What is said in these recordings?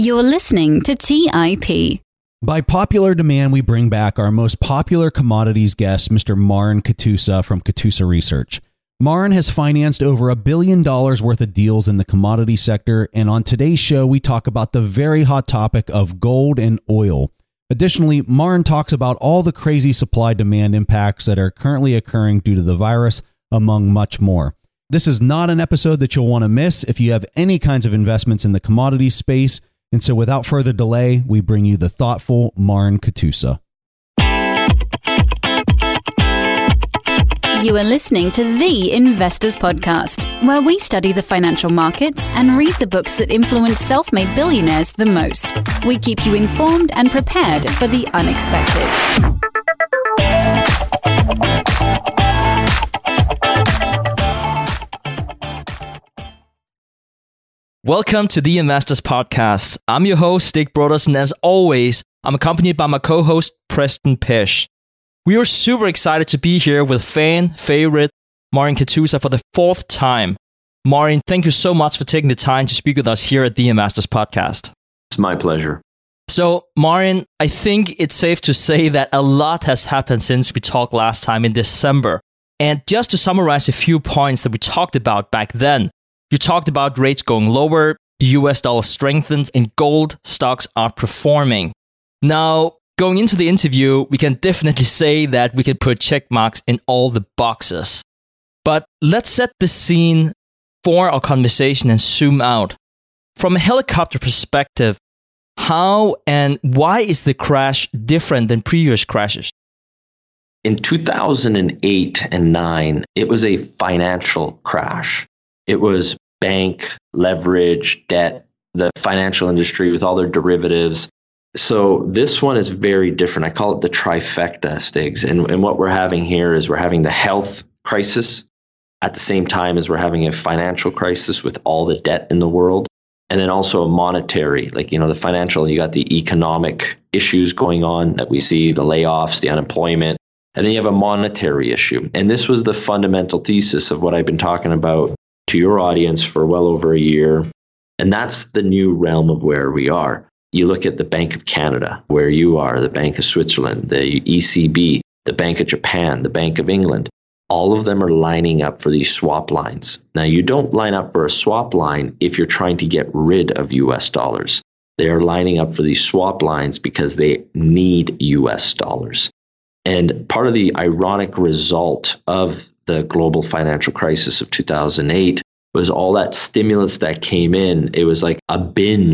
You're listening to TIP. By popular demand, we bring back our most popular commodities guest, Mr. Marin Katusa from Katusa Research. Marin has financed over $1 billion worth of deals in the commodity sector, and on today's show, we talk about the very hot topic of gold and oil. Additionally, Marin talks about all the crazy supply-demand impacts that are currently occurring due to the virus, among much more. This is not an episode that you'll want to miss if you have any kinds of investments in the commodities space. And so without further delay, we bring you the thoughtful Marin Katusa. You are listening to The Investors Podcast, where we study the financial markets and read the books that influence self-made billionaires the most. We keep you informed and prepared for the unexpected. Welcome to the Investors Podcast. I'm your host, Stig Brothers, and as always, I'm accompanied by my co-host, Preston Pish. We are super excited to be here with fan favorite Marin Katusa for the fourth time. Marin, thank you so much for taking the time to speak with us here at the Investors Podcast. It's my pleasure. So, Marin, I think it's safe to say that a lot has happened since we talked last time in December. And just to summarize a few points that we talked about back then, you talked about rates going lower, the US dollar strengthens, and gold stocks are performing. Now, going into the interview, we can definitely say that we can put check marks in all the boxes. But let's set the scene for our conversation and zoom out. From a helicopter perspective, how and why is the crash different than previous crashes? In 2008 and 9, it was a financial crash. It was bank, leverage, debt, the financial industry with all their derivatives. So this one is very different. I call it the trifecta, Stigs. And what we're having here is we're having the health crisis at the same time as we're having a financial crisis with all the debt in the world. And then also a monetary, the financial, you got the economic issues going on that we see, the layoffs, the unemployment. And then you have a monetary issue. And this was the fundamental thesis of what I've been talking about to your audience for well over a year. And that's the new realm of where we are. You look at the Bank of Canada, where you are, the Bank of Switzerland, the ECB, the Bank of Japan, the Bank of England. All of them are lining up for these swap lines. Now, you don't line up for a swap line if you're trying to get rid of US dollars. They are lining up for these swap lines because they need US dollars. And part of the ironic result of the global financial crisis of 2008 was all that stimulus that came in. It was like a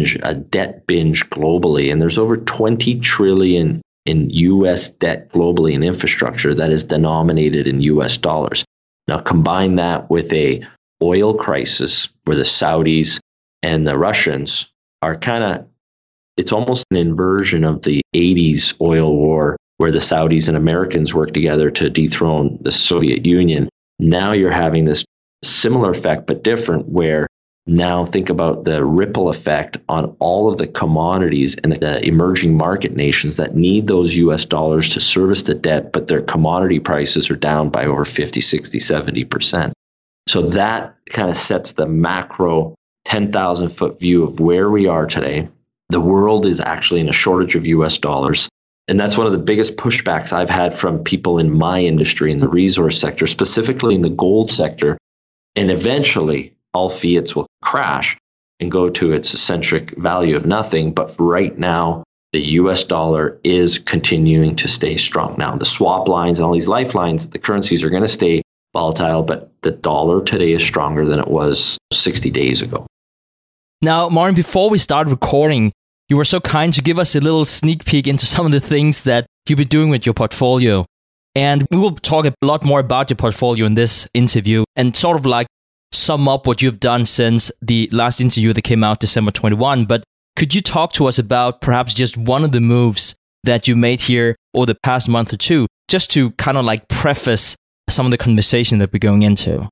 debt binge globally. And there's over 20 trillion in US debt globally in infrastructure that is denominated in US dollars. Now combine that with a oil crisis where the Saudis and the Russians are it's almost an inversion of the 80s oil war, where the Saudis and Americans worked together to dethrone the Soviet Union. Now you're having this similar effect, but different, where now think about the ripple effect on all of the commodities and the emerging market nations that need those US dollars to service the debt, but their commodity prices are down by over 50, 60, 70%. So that kind of sets the macro 10,000 foot view of where we are today. The world is actually in a shortage of US dollars. And that's one of the biggest pushbacks I've had from people in my industry, in the resource sector, specifically in the gold sector. And eventually, all fiats will crash and go to its eccentric value of nothing. But right now, the US dollar is continuing to stay strong. Now, the swap lines and all these lifelines, the currencies are going to stay volatile, but the dollar today is stronger than it was 60 days ago. Now, Marin, before we start recording, you were so kind to give us a little sneak peek into some of the things that you've been doing with your portfolio. And we will talk a lot more about your portfolio in this interview and sort of sum up what you've done since the last interview that came out December 21. But could you talk to us about perhaps just one of the moves that you made here over the past month or two, just to kind of preface some of the conversation that we're going into?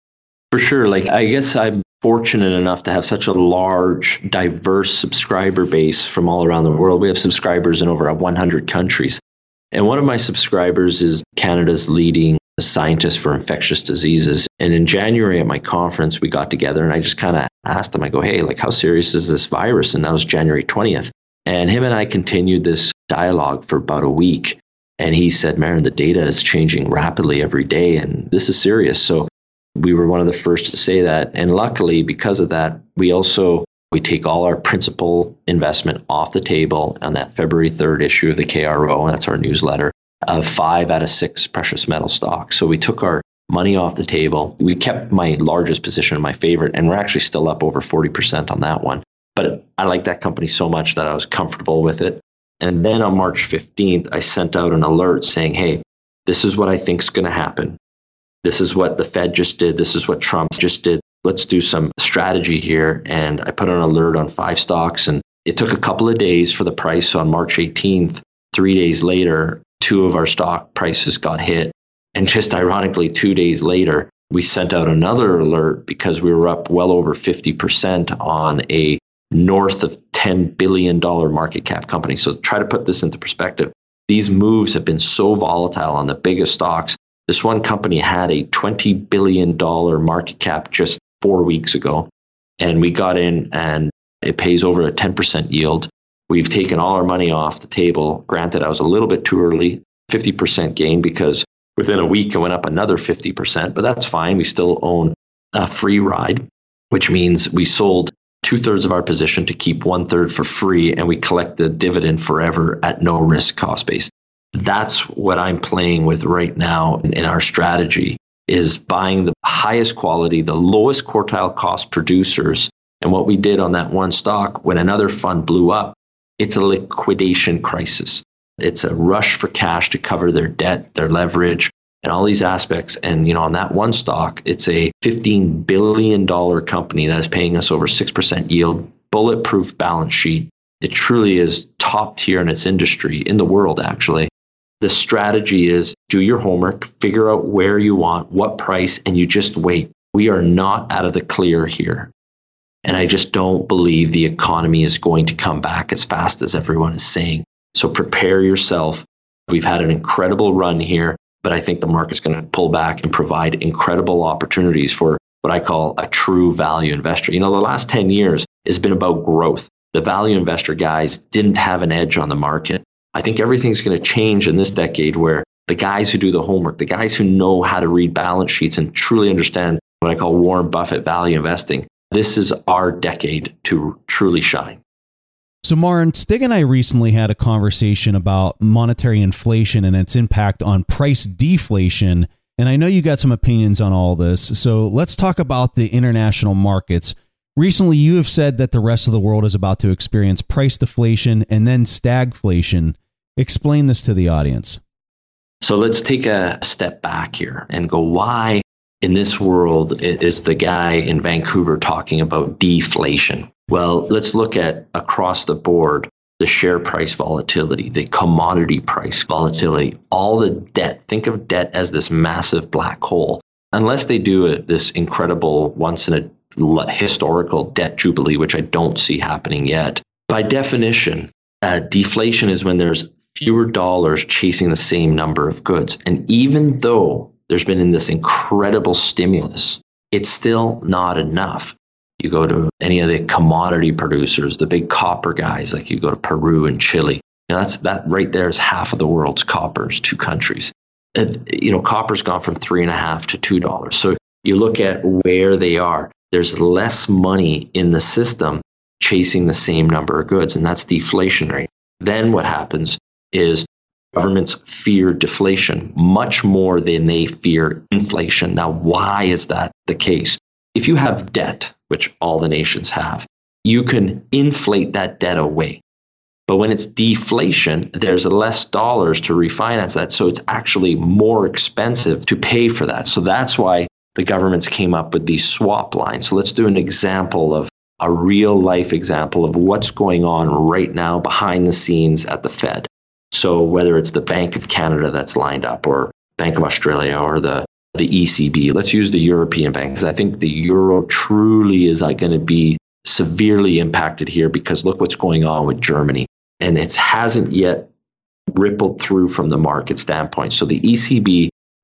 For sure. I guess I'm fortunate enough to have such a large, diverse subscriber base from all around the world. We have subscribers in over 100 countries. And one of my subscribers is Canada's leading a scientist for infectious diseases. And in January at my conference, we got together and I just kind of asked him, I go, hey, like, how serious is this virus? And that was January 20th. And him and I continued this dialogue for about a week. And he said, Marin, the data is changing rapidly every day, and this is serious. So we were one of the first to say that. And luckily, because of that, we take all our principal investment off the table on that February 3rd issue of the KRO, that's our newsletter, of 5 out of 6 precious metal stocks. So we took our money off the table. We kept my largest position, my favorite, and we're actually still up over 40% on that one. But I like that company so much that I was comfortable with it. And then on March 15th, I sent out an alert saying, hey, this is what I think is going to happen. This is what the Fed just did. This is what Trump just did. Let's do some strategy here. And I put an alert on 5 stocks. And it took a couple of days for the price. So on March 18th, 3 days later, 2 of our stock prices got hit. And just ironically, 2 days later, we sent out another alert because we were up well over 50% on a north of $10 billion market cap company. So try to put this into perspective. These moves have been so volatile on the biggest stocks. This one company had a $20 billion market cap just 4 weeks ago. And we got in and it pays over a 10% yield. We've taken all our money off the table. Granted, I was a little bit too early, 50% gain, because within a week it went up another 50%, but that's fine. We still own a free ride, which means we sold 2/3 of our position to keep 1/3 for free, and we collect the dividend forever at no risk cost base. That's what I'm playing with right now in our strategy, is buying the highest quality, the lowest quartile cost producers. And what we did on that one stock, when another fund blew up, it's a liquidation crisis. It's a rush for cash to cover their debt, their leverage, and all these aspects. And, on that one stock, it's a $15 billion company that is paying us over 6% yield, bulletproof balance sheet. It truly is top tier in its industry, in the world, actually. The strategy is do your homework, figure out where you want, what price, and you just wait. We are not out of the clear here. And I just don't believe the economy is going to come back as fast as everyone is saying. So prepare yourself. We've had an incredible run here, but I think the market's going to pull back and provide incredible opportunities for what I call a true value investor. The last 10 years has been about growth. The value investor guys didn't have an edge on the market. I think everything's going to change in this decade, where the guys who do the homework, the guys who know how to read balance sheets and truly understand what I call Warren Buffett value investing, this is our decade to truly shine. So, Marin, Stig and I recently had a conversation about monetary inflation and its impact on price deflation. And I know you got some opinions on all this. So let's talk about the international markets. Recently, you have said that the rest of the world is about to experience price deflation and then stagflation. Explain this to the audience. So let's take a step back here and go, why in this world is the guy in Vancouver talking about deflation? Well, let's look at across the board, the share price volatility, the commodity price volatility, all the debt. Think of debt as this massive black hole. Unless they do this incredible once in a historical debt jubilee, which I don't see happening yet. By definition, deflation is when there's fewer dollars chasing the same number of goods. And even though there's been this incredible stimulus, it's still not enough. You go to any of the commodity producers, the big copper guys, like you go to Peru and Chile. That right there is half of the world's coppers, 2 countries. Copper's gone from $3.50 to $2. So you look at where they are. There's less money in the system chasing the same number of goods, and that's deflationary. Then what happens is governments fear deflation much more than they fear inflation. Now, why is that the case? If you have debt, which all the nations have, you can inflate that debt away. But when it's deflation, there's less dollars to refinance that. So it's actually more expensive to pay for that. So that's why the governments came up with these swap lines. So let's do an example of a real life example of what's going on right now behind the scenes at the Fed. So whether it's the Bank of Canada that's lined up, or Bank of Australia, or the ECB, let's use the European banks. I think the euro truly is going to be severely impacted here, because look what's going on with Germany. And it hasn't yet rippled through from the market standpoint. So the ECB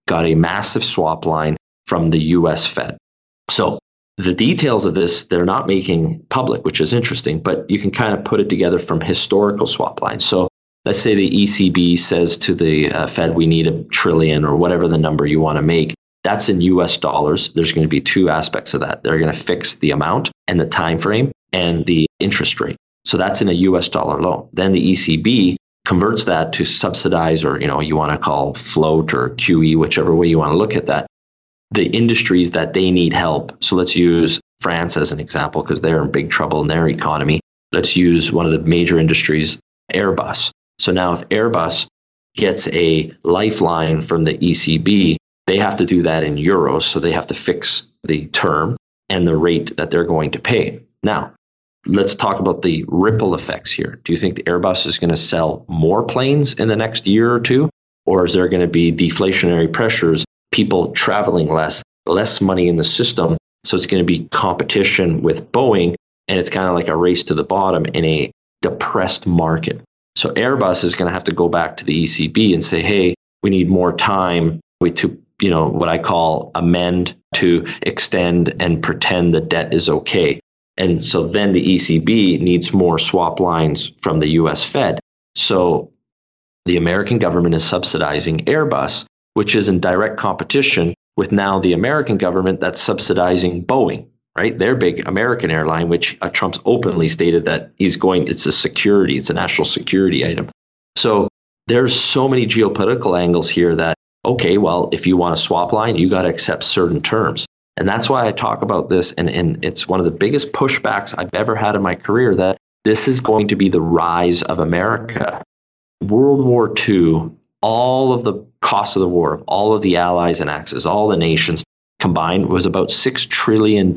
got a massive swap line from the US Fed. So the details of this, they're not making public, which is interesting, but you can kind of put it together from historical swap lines. So let's say the ECB says to the Fed, we need $1 trillion or whatever the number you want to make. That's in US dollars. There's going to be two aspects of that. They're going to fix the amount and the time frame and the interest rate. So that's in a US dollar loan. Then the ECB converts that to subsidize, or you want to call float or QE, whichever way you want to look at that, the industries that they need help. So let's use France as an example, because they're in big trouble in their economy. Let's use one of the major industries, Airbus. So now if Airbus gets a lifeline from the ECB, they have to do that in euros. So they have to fix the term and the rate that they're going to pay. Now, let's talk about the ripple effects here. Do you think the Airbus is going to sell more planes in the next year or two? Or is there going to be deflationary pressures, people traveling less money in the system? So it's going to be competition with Boeing, and it's kind of like a race to the bottom in a depressed market. So Airbus is going to have to go back to the ECB and say, hey, we need more time to, what I call amend, to extend and pretend the debt is okay. And so then the ECB needs more swap lines from the US Fed. So the American government is subsidizing Airbus, which is in direct competition with now the American government that's subsidizing Boeing, right? Their big American airline, which Trump's openly stated that it's a security, it's a national security item. So there's so many geopolitical angles here that, okay, well, if you want a swap line, you got to accept certain terms. And that's why I talk about this, and it's one of the biggest pushbacks I've ever had in my career, that this is going to be the rise of America. World War II, all of the cost of the war, all of the allies and axis, all the nations combined was about $6 trillion.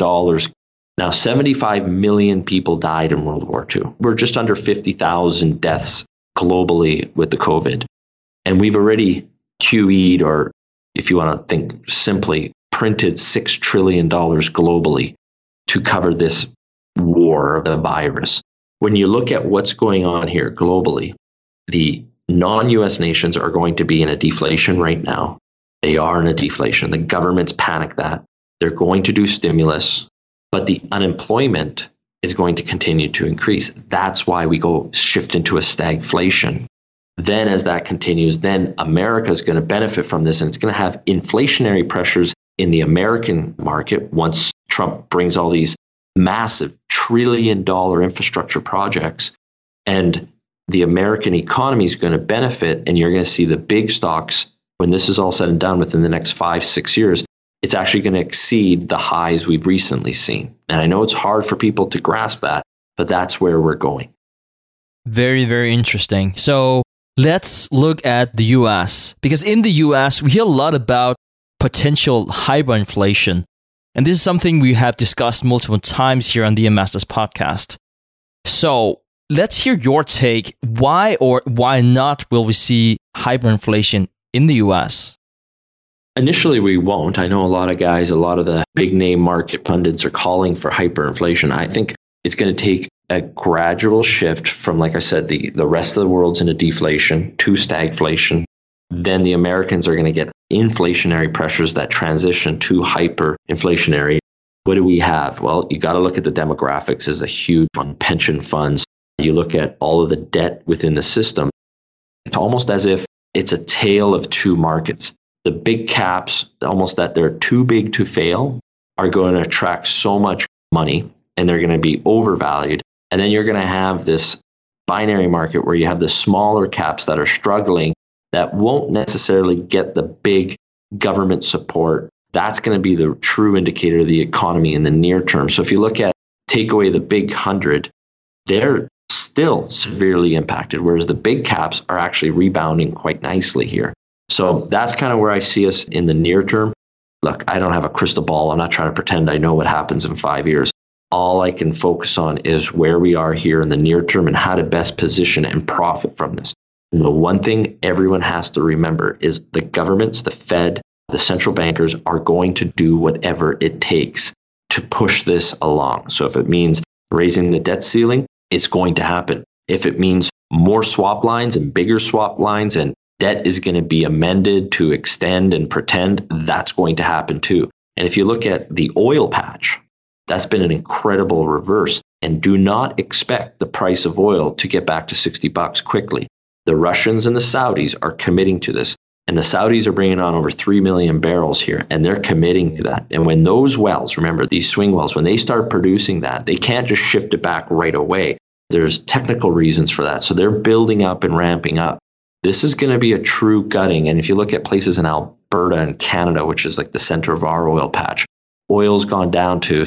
Now, 75 million people died in World War II. We're just under 50,000 deaths globally with the COVID. And we've already QE'd, or if you want to think simply, printed $6 trillion globally to cover this war of the virus. When you look at what's going on here globally, the non-US nations are going to be in a deflation right now. They are in a deflation. The governments panic that. They're going to do stimulus, but the unemployment is going to continue to increase. That's why we shift into a stagflation. Then as that continues, then America is going to benefit from this, and it's going to have inflationary pressures in the American market once Trump brings all these massive $1 trillion infrastructure projects, and the American economy is going to benefit, and you're going to see the big stocks, when this is all said and done within the next 5-6 years, it's actually going to exceed the highs we've recently seen. And I know it's hard for people to grasp that, but that's where we're going. Very, very interesting. So let's look at the US, because in the US, we hear a lot about potential hyperinflation. And this is something we have discussed multiple times here on the Masters podcast. So let's hear your take. Why or why not will we see hyperinflation in the US? Initially, we won't. I know a lot of guys, a lot of the big name market pundits are calling for hyperinflation. I think it's going to take a gradual shift from, like I said, the rest of the world's in a deflation to stagflation. Then the Americans are going to get inflationary pressures that transition to hyperinflationary. What do we have? Well, you got to look at the demographics as a huge one. Pension funds. You look at all of the debt within the system. It's almost as if it's a tale of two markets. The big caps, almost that they're too big to fail, are going to attract so much money, and they're going to be overvalued. And then you're going to have this binary market where you have the smaller caps that are struggling, that won't necessarily get the big government support. That's going to be the true indicator of the economy in the near term. So if you look at, take away the big 100, they're still severely impacted, whereas the big caps are actually rebounding quite nicely here. So that's kind of where I see us in the near term. Look, I don't have a crystal ball. I'm not trying to pretend I know what happens in 5 years. All I can focus on is where we are here in the near term and how to best position and profit from this. And the one thing everyone has to remember is the governments, the Fed, the central bankers are going to do whatever it takes to push this along. So if it means raising the debt ceiling, it's going to happen. If it means more swap lines and bigger swap lines and debt is going to be amended to extend and pretend, that's going to happen too. And if you look at the oil patch, that's been an incredible reverse. And do not expect the price of oil to get back to $60 quickly. The Russians and the Saudis are committing to this. And the Saudis are bringing on over 3 million barrels here, and they're committing to that. And when those wells, remember these swing wells, when they start producing that, they can't just shift it back right away. There's technical reasons for that. So they're building up and ramping up. This is going to be a true gutting. And if you look at places in Alberta and Canada, which is like the center of our oil patch, oil's gone down to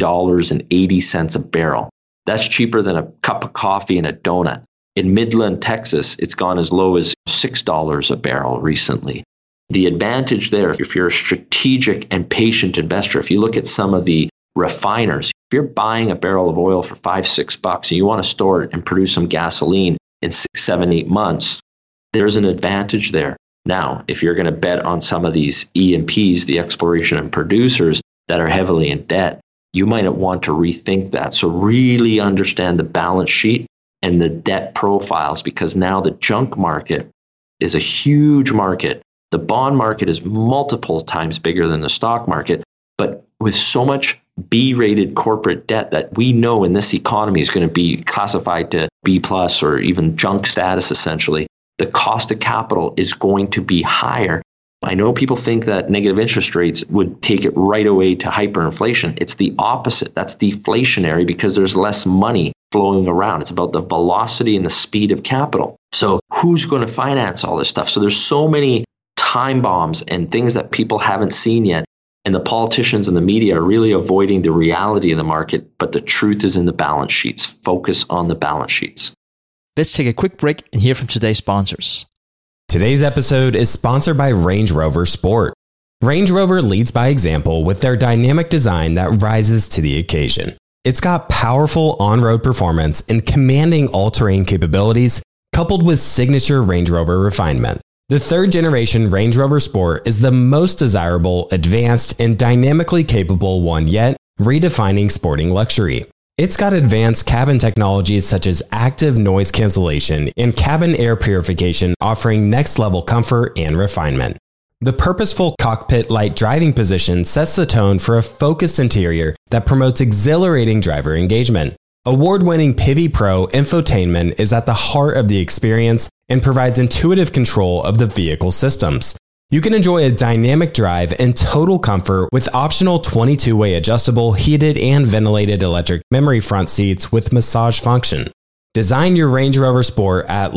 $3.80 a barrel. That's cheaper than a cup of coffee and a donut. In Midland, Texas, it's gone as low as $6 a barrel recently. The advantage there, if you're a strategic and patient investor, if you look at some of the refiners, if you're buying a barrel of oil for $5-6 and you want to store it and produce some gasoline in 6, 7, 8 months, there's an advantage there. Now, if you're going to bet on some of these E&Ps, the exploration and producers that are heavily in debt, you might want to rethink that. So really understand the balance sheet and the debt profiles, because now the junk market is a huge market. The bond market is multiple times bigger than the stock market, but with so much B-rated corporate debt that we know in this economy is going to be classified to B+ or even junk status, essentially, the cost of capital is going to be higher. I know people think that negative interest rates would take it right away to hyperinflation. It's the opposite. That's deflationary because there's less money flowing around. It's about the velocity and the speed of capital. So who's going to finance all this stuff? So there's so many time bombs and things that people haven't seen yet. And the politicians and the media are really avoiding the reality of the market. But the truth is in the balance sheets. Focus on the balance sheets. Let's take a quick break and hear from today's sponsors. Today's episode is sponsored by Range Rover Sport. Range Rover leads by example with their dynamic design that rises to the occasion. It's got powerful on-road performance and commanding all-terrain capabilities, coupled with signature Range Rover refinement. The third-generation Range Rover Sport is the most desirable, advanced, and dynamically capable one yet, redefining sporting luxury. It's got advanced cabin technologies such as active noise cancellation and cabin air purification, offering next-level comfort and refinement. The purposeful cockpit-like driving position sets the tone for a focused interior that promotes exhilarating driver engagement. Award-winning Pivi Pro infotainment is at the heart of the experience and provides intuitive control of the vehicle systems. You can enjoy a dynamic drive and total comfort with optional 22-way adjustable, heated and ventilated electric memory front seats with massage function. Design your Range Rover Sport at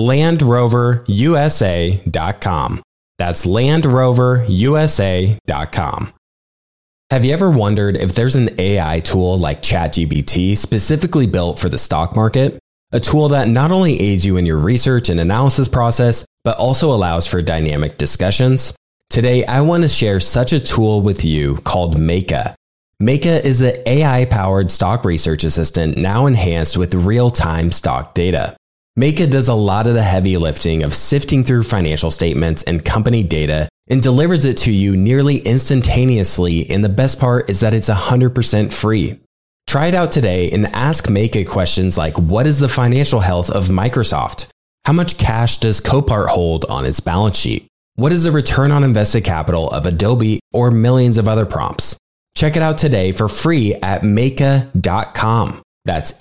LandRoverUSA.com. That's LandRoverUSA.com. Have you ever wondered if there's an AI tool like ChatGPT specifically built for the stock market? A tool that not only aids you in your research and analysis process, but also allows for dynamic discussions? Today, I want to share such a tool with you called Meyka. Meyka is the AI-powered stock research assistant now enhanced with real-time stock data. Meyka does a lot of the heavy lifting of sifting through financial statements and company data and delivers it to you nearly instantaneously, and the best part is that it's 100% free. Try it out today and ask Meyka questions like, what is the financial health of Microsoft? How much cash does Copart hold on its balance sheet? What is the return on invested capital of Adobe, or millions of other prompts? Check it out today for free at Meyka.com. That's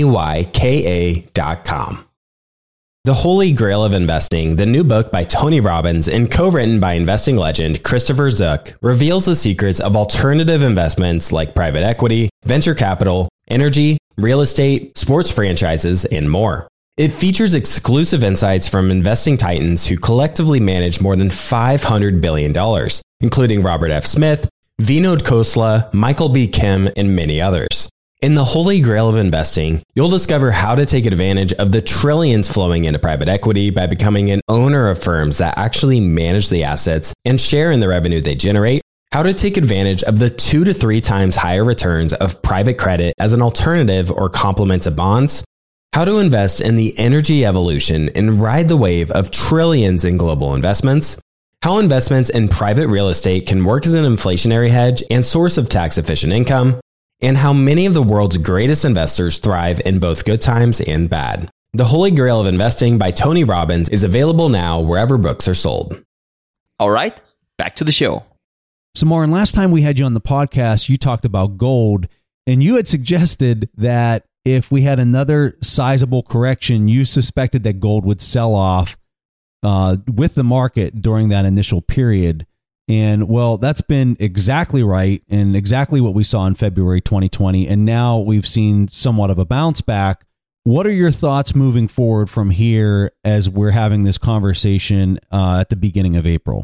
Meyka.com. The Holy Grail of Investing, the new book by Tony Robbins and co-written by investing legend Christopher Zook, reveals the secrets of alternative investments like private equity, venture capital, energy, real estate, sports franchises, and more. It features exclusive insights from investing titans who collectively manage more than $500 billion, including Robert F. Smith, Vinod Khosla, Michael B. Kim, and many others. In the Holy Grail of Investing, you'll discover how to take advantage of the trillions flowing into private equity by becoming an owner of firms that actually manage the assets and share in the revenue they generate, how to take advantage of the 2 to 3 times higher returns of private credit as an alternative or complement to bonds, how to invest in the energy evolution and ride the wave of trillions in global investments, how investments in private real estate can work as an inflationary hedge and source of tax-efficient income, and how many of the world's greatest investors thrive in both good times and bad. The Holy Grail of Investing by Tony Robbins is available now wherever books are sold. All right, back to the show. So, Martin, last time we had you on the podcast, you talked about gold, and you had suggested that if we had another sizable correction, you suspected that gold would sell off with the market during that initial period. And, well, that's been exactly right and exactly what we saw in February 2020. And now we've seen somewhat of a bounce back. What are your thoughts moving forward from here as we're having this conversation at the beginning of April?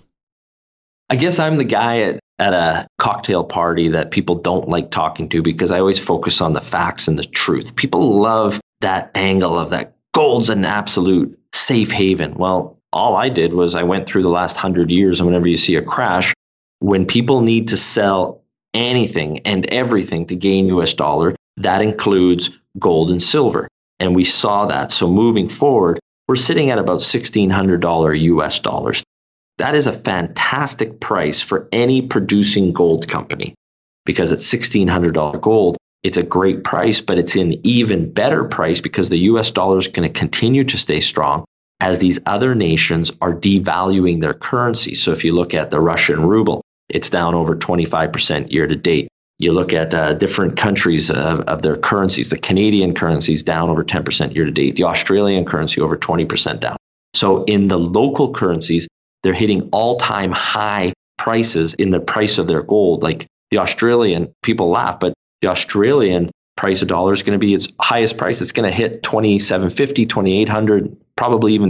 I guess I'm the guy at a cocktail party that people don't like talking to because I always focus on the facts and the truth. People love that angle of that gold's an absolute safe haven. Well, all I did was I went through the last 100 years, and whenever you see a crash, when people need to sell anything and everything to gain US dollar, that includes gold and silver. And we saw that. So moving forward, we're sitting at about $1,600 US dollars. That is a fantastic price for any producing gold company, because at $1,600 gold, it's a great price, but it's an even better price because the US dollar is going to continue to stay strong as these other nations are devaluing their currency. So if you look at the Russian ruble, it's down over 25% year to date. You look at different countries of their currencies. The Canadian currency is down over 10% year to date. The Australian currency over 20% down. So in the local currencies, they're hitting all-time high prices in the price of their gold. Like the Australian, people laugh, but the Australian price of dollar is going to be its highest price. It's going to hit $2,750, $2,800, probably even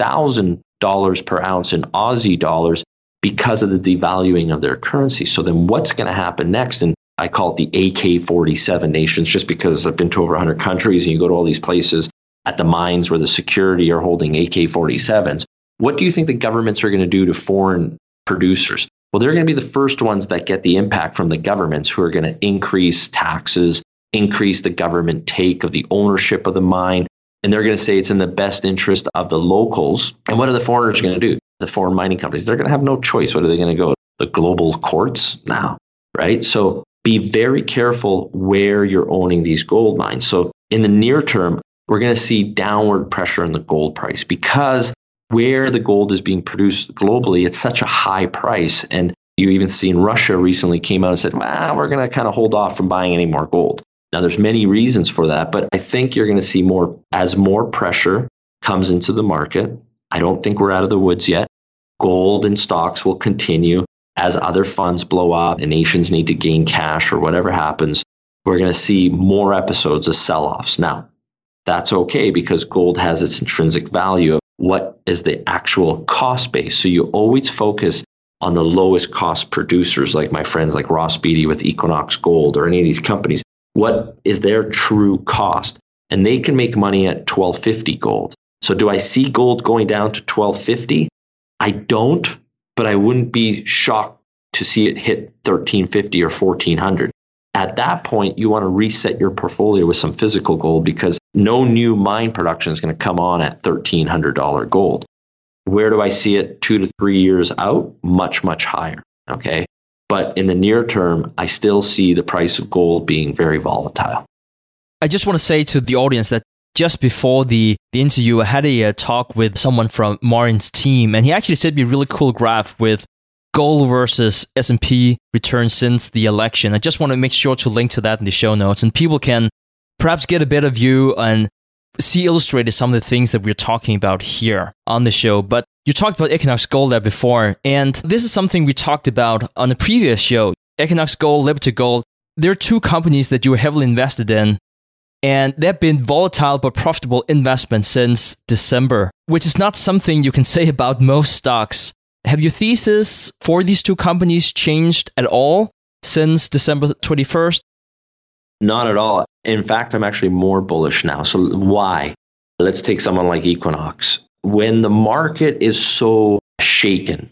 $3,000 per ounce in Aussie dollars because of the devaluing of their currency. So then what's going to happen next? And I call it the AK-47 nations, just because I've been to over 100 countries and you go to all these places at the mines where the security are holding AK-47s. What do you think the governments are going to do to foreign producers? Well, they're going to be the first ones that get the impact from the governments, who are going to increase taxes, increase the government take of the ownership of the mine. And they're going to say it's in the best interest of the locals. And what are the foreigners going to do? The foreign mining companies, they're going to have no choice. What are they going to go? The global courts now, right? So be very careful where you're owning these gold mines. So in the near term, we're going to see downward pressure on the gold price because where the gold is being produced globally, it's such a high price. And you even seen Russia recently came out and said, well, we're going to kind of hold off from buying any more gold. Now, there's many reasons for that, but I think you're going to see more as more pressure comes into the market. I don't think we're out of the woods yet. Gold and stocks will continue as other funds blow up and nations need to gain cash or whatever happens. We're going to see more episodes of sell-offs. Now, that's okay because gold has its intrinsic value of what is the actual cost base. So you always focus on the lowest cost producers, like my friends like Ross Beatty with Equinox Gold or any of these companies. What is their true cost? And they can make money at $1,250 gold. So do I see gold going down to $1,250? I don't, but I wouldn't be shocked to see it hit $1,350 or $1,400. At that point, you want to reset your portfolio with some physical gold because no new mine production is going to come on at $1,300 gold. Where do I see it 2 to 3 years out? Much, much higher. Okay. But in the near term, I still see the price of gold being very volatile. I just want to say to the audience that just before the interview, I had a talk with someone from Marin's team, and he actually sent me a really cool graph with gold versus S&P returns since the election. I just want to make sure to link to that in the show notes, and people can perhaps get a better view and see illustrated some of the things that we're talking about here on the show. But you talked about Equinox Gold there before, and this is something we talked about on the previous show. Equinox Gold, Liberty Gold, they're two companies that you were heavily invested in, and they've been volatile but profitable investments since December, which is not something you can say about most stocks. Have your thesis for these two companies changed at all since December 21st? Not at all. In fact, I'm actually more bullish now. So why? Let's take someone like Equinox. When the market is so shaken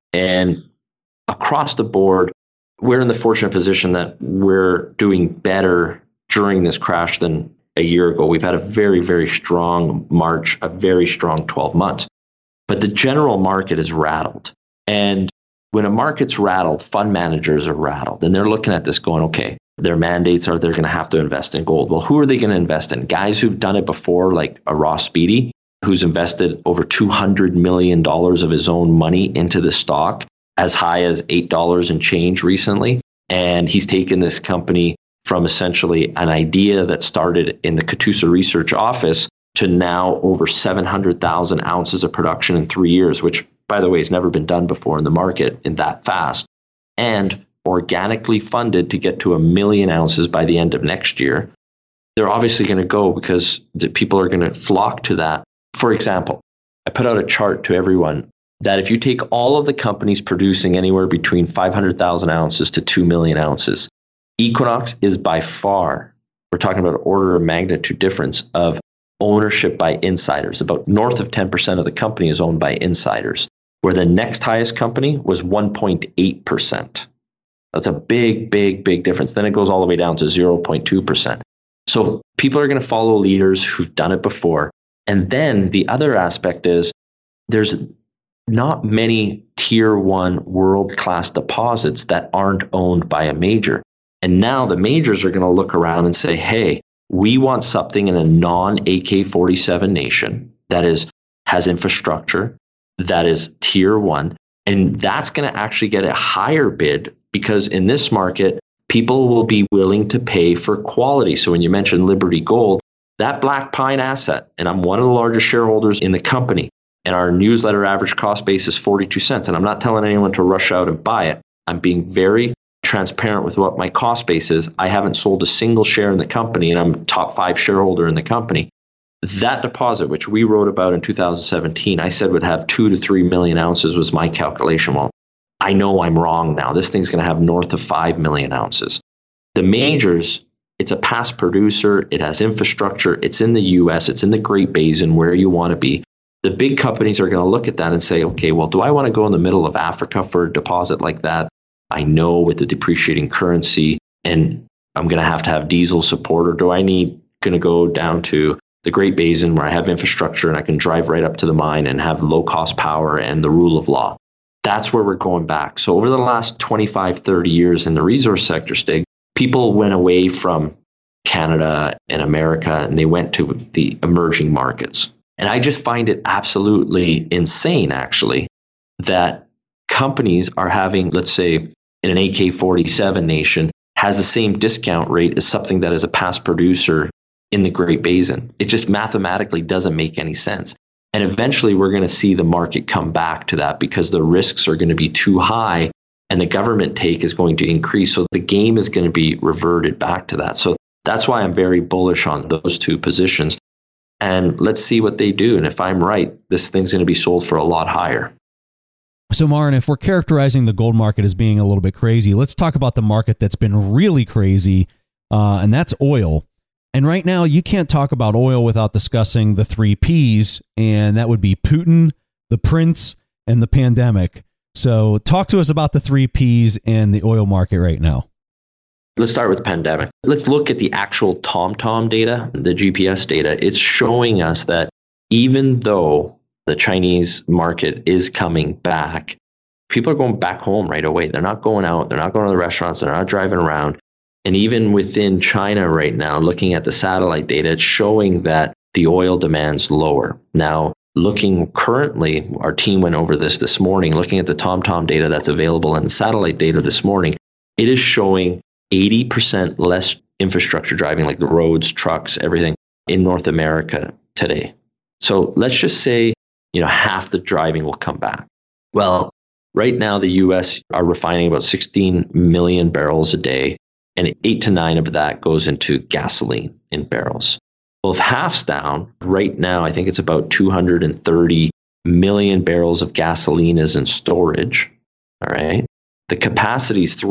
and across the board, we're in the fortunate position that we're doing better during this crash than a year ago. We've had a very, very strong March, a very strong 12 months. But the general market is rattled. And when a market's rattled, fund managers are rattled. And they're looking at this going, okay, their mandates are they're going to have to invest in gold. Well, who are they going to invest in? Guys who've done it before, like a Ross Beatty, who's invested over $200 million of his own money into the stock, as high as $8 and change recently. And he's taken this company from essentially an idea that started in the Catoosa research office to now over 700,000 ounces of production in 3 years, which, by the way, has never been done before in the market in that fast. And organically funded to get to 1 million ounces by the end of next year. They're obviously going to go because the people are going to flock to that. For example, I put out a chart to everyone that if you take all of the companies producing anywhere between 500,000 ounces to 2 million ounces, Equinox is by far, we're talking about order of magnitude difference of ownership by insiders. About north of 10% of the company is owned by insiders, where the next highest company was 1.8%. That's a big, big, big difference. Then it goes all the way down to 0.2%. So people are going to follow leaders who've done it before. And then the other aspect is there's not many tier one world-class deposits that aren't owned by a major. And now the majors are going to look around and say, hey, we want something in a non-AK-47 nation that has infrastructure, that is tier one. And that's going to actually get a higher bid because in this market, people will be willing to pay for quality. So when you mentioned Liberty Gold, that Black Pine asset, and I'm one of the largest shareholders in the company, and our newsletter average cost base is 42 cents. And I'm not telling anyone to rush out and buy it. I'm being very transparent with what my cost base is. I haven't sold a single share in the company, and I'm a top 5 shareholder in the company. That deposit, which we wrote about in 2017, I said would have 2 to 3 million ounces was my calculation. Well, I know I'm wrong now. This thing's going to have north of 5 million ounces. The majors, it's a past producer. It has infrastructure. It's in the U.S. It's in the Great Basin where you want to be. The big companies are going to look at that and say, okay, well, do I want to go in the middle of Africa for a deposit like that? I know with the depreciating currency and I'm going to have diesel support, or do I going to go down to the Great Basin where I have infrastructure and I can drive right up to the mine and have low cost power and the rule of law? That's where we're going back. So over the last 25, 30 years in the resource sector, Stig, people went away from Canada and America and they went to the emerging markets. And I just find it absolutely insane, actually, that companies are having, let's say, in an AK-47 nation, has the same discount rate as something that is a past producer in the Great Basin. It just mathematically doesn't make any sense. And eventually we're going to see the market come back to that because the risks are going to be too high and the government take is going to increase. So the game is going to be reverted back to that. So that's why I'm very bullish on those two positions. And let's see what they do. And if I'm right, this thing's going to be sold for a lot higher. So, Marin, if we're characterizing the gold market as being a little bit crazy, let's talk about the market that's been really crazy, and that's oil. And right now, you can't talk about oil without discussing the 3 Ps, and that would be Putin, the Prince, and the pandemic. So talk to us about the 3 Ps and the oil market right now. Let's start with the pandemic. Let's look at the actual TomTom data, the GPS data. It's showing us that even though the Chinese market is coming back, people are going back home right away. They're not going out. They're not going to the restaurants. They're not driving around. And even within China right now, looking at the satellite data, it's showing that the oil demand's lower. Now, looking currently, our team went over this morning, looking at the TomTom data that's available and the satellite data this morning, it is showing 80% less infrastructure driving, like the roads, trucks, everything in North America today. So let's just say, half the driving will come back. Well, right now, the U.S. are refining about 16 million barrels a day, and 8 to 9 of that goes into gasoline in barrels. Well, if half's down, right now, I think it's about 230 million barrels of gasoline is in storage. All right. The capacity is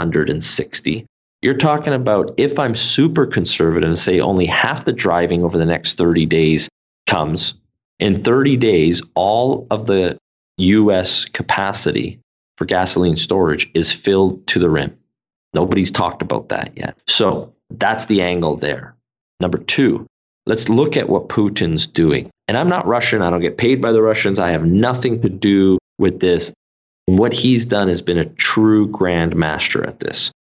360. You're talking about, if I'm super conservative and say only half the driving over the next 30 days comes, in 30 days, all of the U.S. capacity for gasoline storage is filled to the rim. Nobody's talked about that yet. So that's the angle there. Number 2, let's look at what Putin's doing. And I'm not Russian. I don't get paid by the Russians. I have nothing to do with this. What he's done has been a true grand master at this.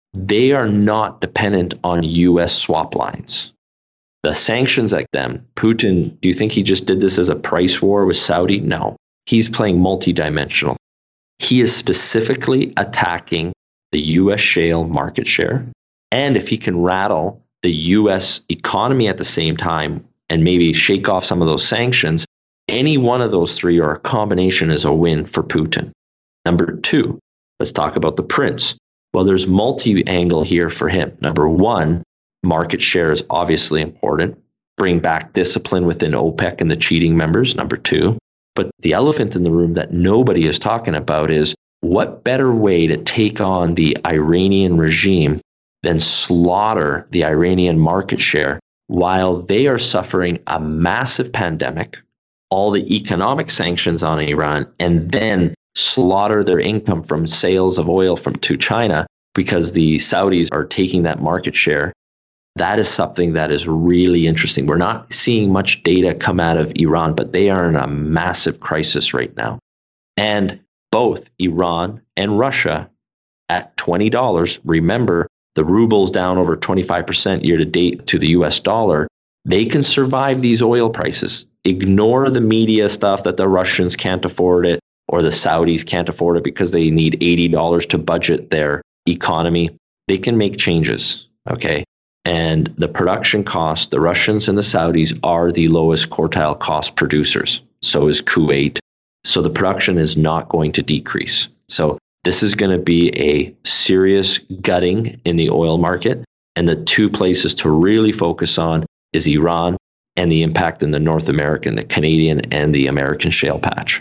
they are not dependent on U.S. swap lines. The sanctions at them, Putin, do you think he just did this as a price war with Saudi? No. He's playing multidimensional. He is specifically attacking the U.S. shale market share. And if he can rattle the U.S. economy at the same time and maybe shake off some of those sanctions, any one of those three or a combination is a win for Putin. Number two, let's talk about the prince. Well, there's multi-angle here for him. Number one, market share is obviously important. Bring back discipline within OPEC and the cheating members. Number two. But the elephant in the room that nobody is talking about is what better way to take on the Iranian regime than slaughter the Iranian market share while they are suffering a massive pandemic, all the economic sanctions on Iran, and then slaughter their income from sales of oil to China because the Saudis are taking that market share. That is something that is really interesting. We're not seeing much data come out of Iran, but they are in a massive crisis right now. And both Iran and Russia at $20, remember, the ruble's down over 25% year to date to the US dollar. They can survive these oil prices. Ignore the media stuff that the Russians can't afford it or the Saudis can't afford it because they need $80 to budget their economy. They can make changes, okay? And the production costs, the Russians and the Saudis are the lowest quartile cost producers. So is Kuwait. So the production is not going to decrease. So this is going to be a serious gutting in the oil market. And the two places to really focus on is Iran and the impact in the North American, the Canadian and the American shale patch.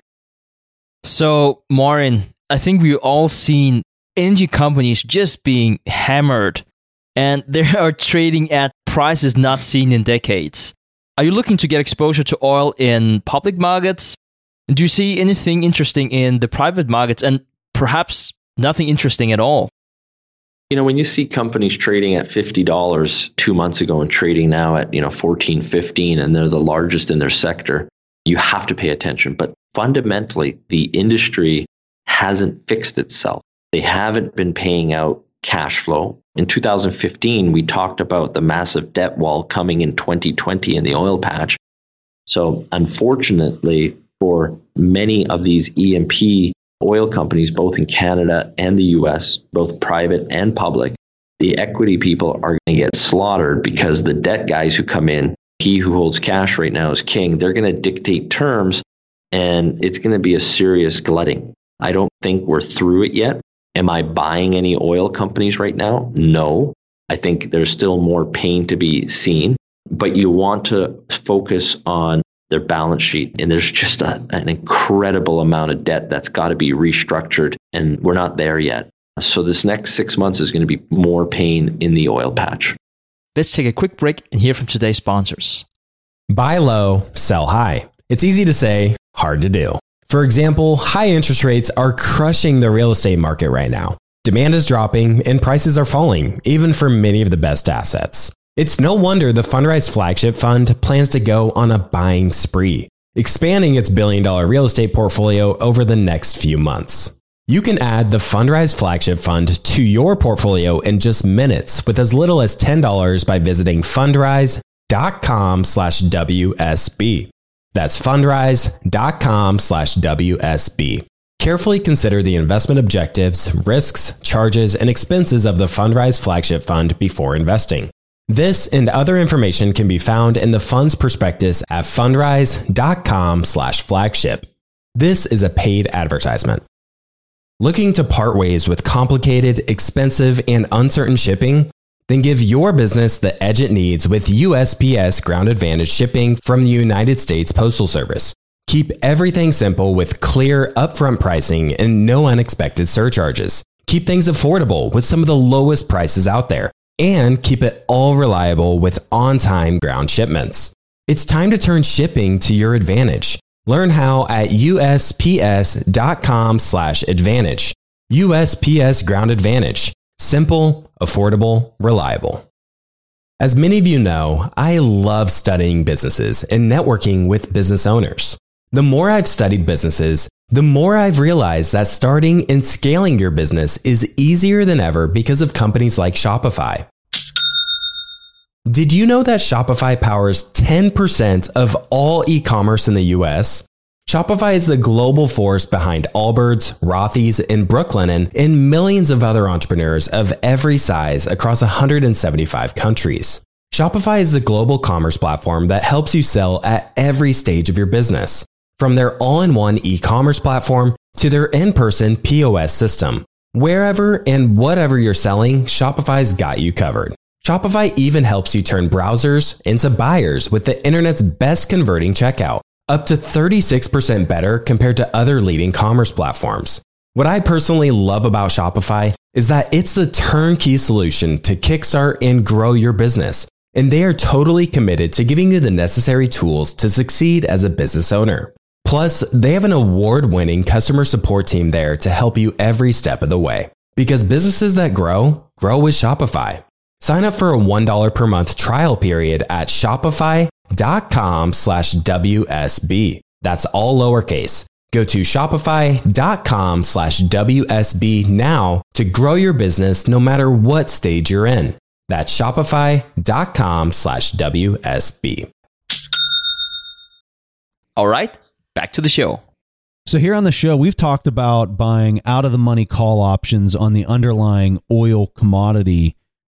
So, Marin, I think we've all seen energy companies just being hammered, and they are trading at prices not seen in decades. Are you looking to get exposure to oil in public markets? Do you see anything interesting in the private markets, and perhaps nothing interesting at all? You know, when you see companies trading at $50 2 months ago and trading now at, $14, $15, and they're the largest in their sector, you have to pay attention. But fundamentally, the industry hasn't fixed itself. They haven't been paying out cash flow. In 2015, we talked about the massive debt wall coming in 2020 in the oil patch. So unfortunately, for many of these E&P oil companies, both in Canada and the US, both private and public, the equity people are going to get slaughtered because the debt guys who come in, he who holds cash right now is king, they're going to dictate terms, and it's going to be a serious glutting. I don't think we're through it yet. Am I buying any oil companies right now? No. I think there's still more pain to be seen, but you want to focus on their balance sheet. And there's just an incredible amount of debt that's got to be restructured, and we're not there yet. So this next 6 months is going to be more pain in the oil patch. Let's take a quick break and hear from today's sponsors. Buy low, sell high. It's easy to say, hard to do. For example, high interest rates are crushing the real estate market right now. Demand is dropping and prices are falling, even for many of the best assets. It's no wonder the Fundrise Flagship Fund plans to go on a buying spree, expanding its billion-dollar real estate portfolio over the next few months. You can add the Fundrise Flagship Fund to your portfolio in just minutes with as little as $10 by visiting fundrise.com/WSB. That's fundrise.com/WSB. Carefully consider the investment objectives, risks, charges, and expenses of the Fundrise Flagship Fund before investing. This and other information can be found in the fund's prospectus at fundrise.com/flagship. This is a paid advertisement. Looking to part ways with complicated, expensive, and uncertain shipping? Then give your business the edge it needs with USPS Ground Advantage shipping from the United States Postal Service. Keep everything simple with clear, upfront pricing and no unexpected surcharges. Keep things affordable with some of the lowest prices out there. And keep it all reliable with on-time ground shipments. It's time to turn shipping to your advantage. Learn how at USPS.com/advantage. USPS Ground Advantage. Simple, affordable, reliable. As many of you know, I love studying businesses and networking with business owners. The more I've studied businesses, The more I've realized that starting and scaling your business is easier than ever because of companies like Shopify. Did you know that Shopify powers 10% of all e-commerce in the US? Shopify is the global force behind Allbirds, Rothy's, and Brooklinen, and millions of other entrepreneurs of every size across 175 countries. Shopify is the global commerce platform that helps you sell at every stage of your business. From their all-in-one e-commerce platform to their in-person POS system. Wherever and whatever you're selling, Shopify's got you covered. Shopify even helps you turn browsers into buyers with the internet's best converting checkout, up to 36% better compared to other leading commerce platforms. What I personally love about Shopify is that it's the turnkey solution to kickstart and grow your business, and they are totally committed to giving you the necessary tools to succeed as a business owner. Plus, they have an award-winning customer support team there to help you every step of the way. Because businesses that grow with Shopify. Sign up for a $1 per month trial period at shopify.com/WSB. That's all lowercase. Go to shopify.com/WSB now to grow your business no matter what stage you're in. That's shopify.com/WSB. All right. Back to the show. So here on the show, we've talked about buying out-of-the-money call options on the underlying oil commodity,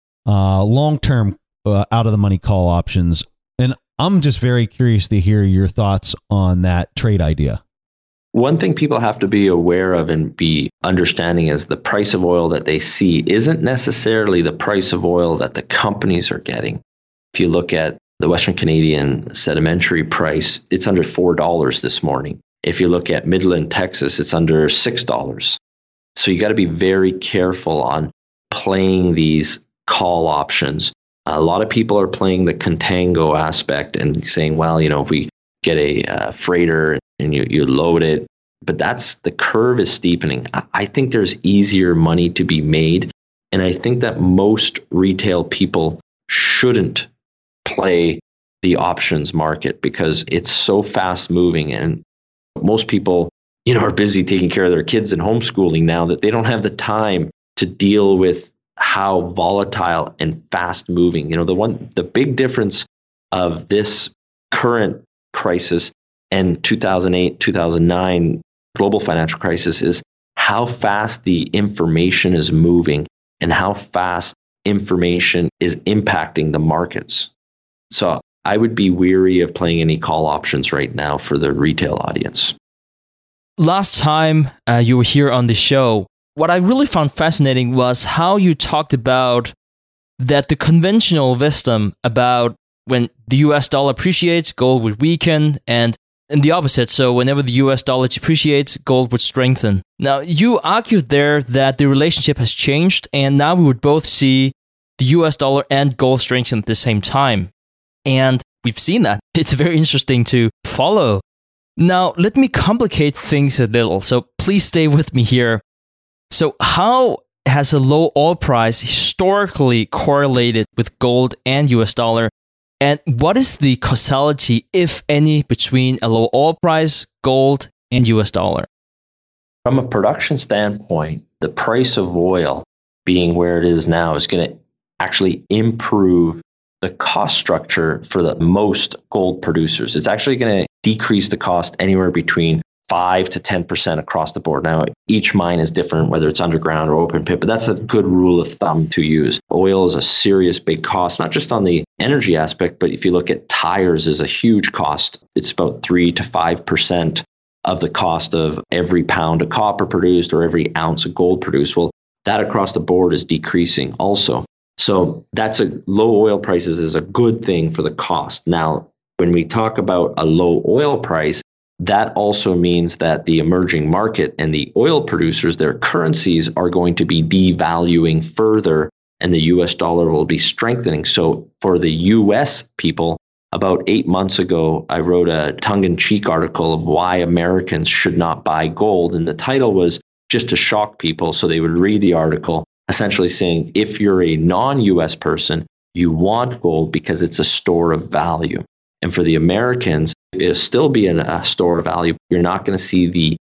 long-term out-of-the-money call options. And I'm just very curious to hear your thoughts on that trade idea. One thing people have to be aware of and be understanding is the price of oil that they see isn't necessarily the price of oil that the companies are getting. If you look at the Western Canadian Sedimentary price, it's under $4 this morning. If you look at Midland, Texas, it's under $6. So you got to be very careful on playing these call options. A lot of people are playing the contango aspect and saying, well, if we get a freighter and you load it, but the curve is steepening. I think there's easier money to be made. And I think that most retail people shouldn't play the options market because it's so fast moving, and most people are busy taking care of their kids and homeschooling now that they don't have the time to deal with how volatile and fast moving. The big difference of this current crisis and 2008 2009 global financial crisis is how fast the information is moving and how fast information is impacting the markets. So I would be weary of playing any call options right now for the retail audience. Last time you were here on the show, what I really found fascinating was how you talked about that the conventional wisdom about when the US dollar appreciates, gold would weaken, and the opposite. So whenever the US dollar depreciates, gold would strengthen. Now, you argued there that the relationship has changed, and now we would both see the US dollar and gold strengthen at the same time. And we've seen that. It's very interesting to follow. Now, let me complicate things a little. So please stay with me here. So how has a low oil price historically correlated with gold and US dollar? And what is the causality, if any, between a low oil price, gold, and US dollar? From a production standpoint, the price of oil being where it is now is going to actually improve the cost structure for the most gold producers. It's actually going to decrease the cost anywhere between 5 to 10% across the board. Now, each mine is different, whether it's underground or open pit, but that's a good rule of thumb to use. Oil is a serious big cost, not just on the energy aspect, but if you look at tires is a huge cost. It's about 3 to 5% of the cost of every pound of copper produced or every ounce of gold produced. Well, that across the board is decreasing also. So that's low oil prices is a good thing for the cost. Now, when we talk about a low oil price, that also means that the emerging market and the oil producers, their currencies are going to be devaluing further and the US dollar will be strengthening. So for the US people, about 8 months ago, I wrote a tongue-in-cheek article of why Americans should not buy gold. And the title was just to shock people so they would read the article, essentially saying, if you're a non-US person, you want gold because it's a store of value. And for the Americans, it'll still be a store of value. You're not going to see the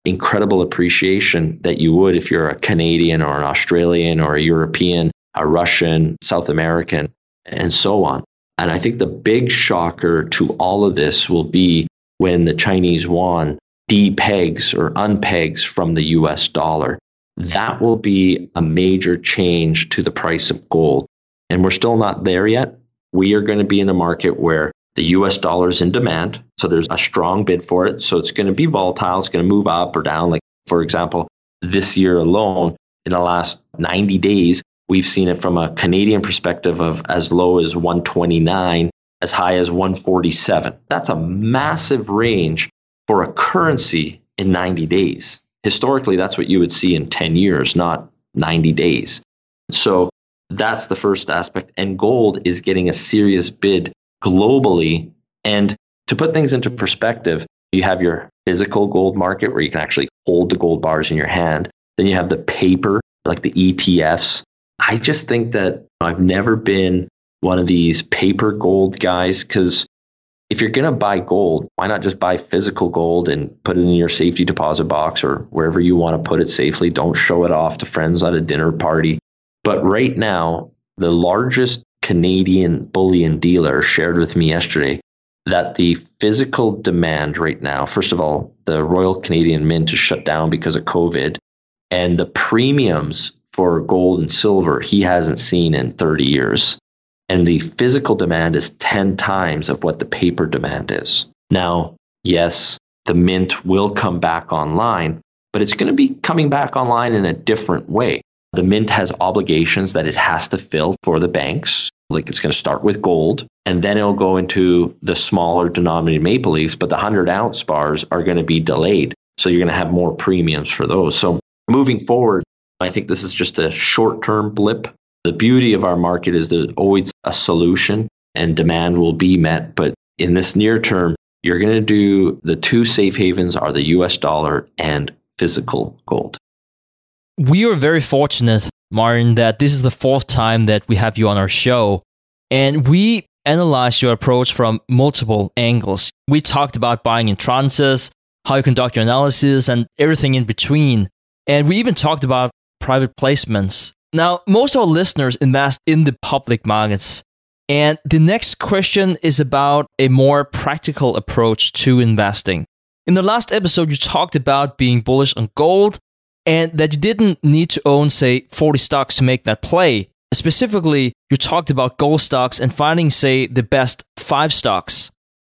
incredible appreciation that you would if you're a Canadian or an Australian or a European, a Russian, South American, and so on. And I think the big shocker to all of this will be when the Chinese yuan depegs or unpegs from the US dollar. That will be a major change to the price of gold. And we're still not there yet. We are going to be in a market where the US dollar is in demand. So there's a strong bid for it. So it's going to be volatile. It's going to move up or down. Like, for example, this year alone, in the last 90 days, we've seen it from a Canadian perspective of as low as 129, as high as 147. That's a massive range for a currency in 90 days. Historically, that's what you would see in 10 years, not 90 days. So that's the first aspect. And gold is getting a serious bid globally. And to put things into perspective, you have your physical gold market where you can actually hold the gold bars in your hand. Then you have the paper, like the ETFs. I just think that I've never been one of these paper gold guys, because if you're going to buy gold, why not just buy physical gold and put it in your safety deposit box or wherever you want to put it safely? Don't show it off to friends at a dinner party. But right now, the largest Canadian bullion dealer shared with me yesterday that the physical demand right now, first of all, the Royal Canadian Mint is shut down because of COVID, and the premiums for gold and silver he hasn't seen in 30 years. And the physical demand is 10 times of what the paper demand is. Now, yes, the mint will come back online, but it's going to be coming back online in a different way. The mint has obligations that it has to fill for the banks. Like, it's going to start with gold, and then it'll go into the smaller denominated Maple Leafs, but the 100-ounce bars are going to be delayed. So you're going to have more premiums for those. So moving forward, I think this is just a short-term blip. The beauty of our market is there's always a solution and demand will be met. But in this near term, you're going to do the two safe havens are the US dollar and physical gold. We are very fortunate, Martin, that this is the fourth time that we have you on our show. And we analyzed your approach from multiple angles. We talked about buying in tranches, how you conduct your analysis, and everything in between. And we even talked about private placements. Now, most of our listeners invest in the public markets. And the next question is about a more practical approach to investing. In the last episode, you talked about being bullish on gold and that you didn't need to own, say, 40 stocks to make that play. Specifically, you talked about gold stocks and finding, say, the best 5 stocks.